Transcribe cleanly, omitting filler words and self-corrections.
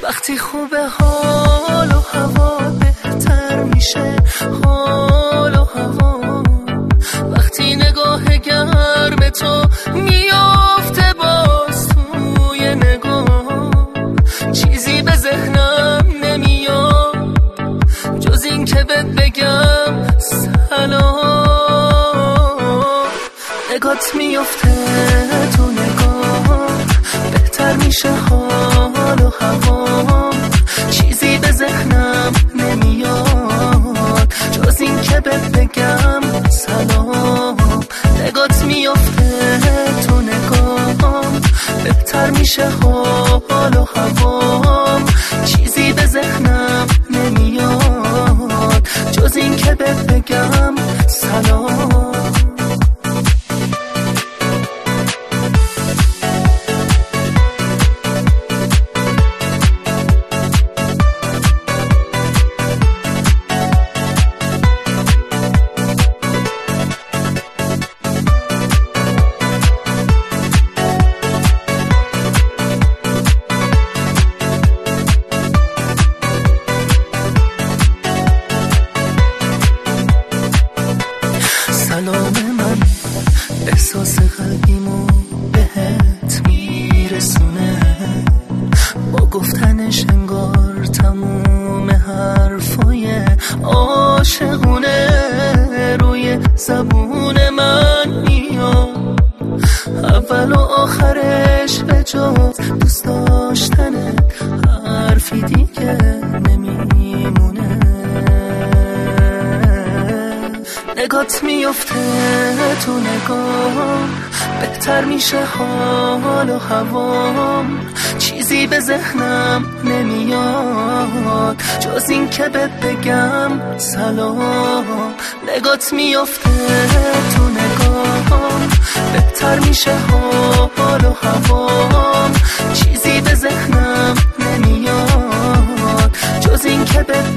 وقتی خوبه حال و هوا بهتر میشه، حال و هوا وقتی نگاه گرم تو میافته باز توی نگاه، چیزی به ذهنم نمیاد جز این که بهت بگم سلام. نگات میافته تو نگاه بهتر میشه حال و هوا، چیزی به ذهنم نمیاد جز این که بهت بگم سلام. نگات میافته تو نگاه بهتر میشه حال و هوا، چیزی به ذهنم نمیاد جز این که بهت بگم سلام. سلام من احساس قلبیمو بهت میرسونه، با گفتنش انگار تموم حرفای عاشقونه روی زبون من میاد، اول و آخرش به جز دوست داشتنه حرفی دیگه نمیمونه. نگات میفته تو نگاه بهتر میشه حال و هوام، چیزی به ذهنم نمیاد جز این که بهت بگم سلام. نگات میفته تو نگاه بهتر میشه حال و هوام، چیزی به ذهنم نمیاد جز این که بهت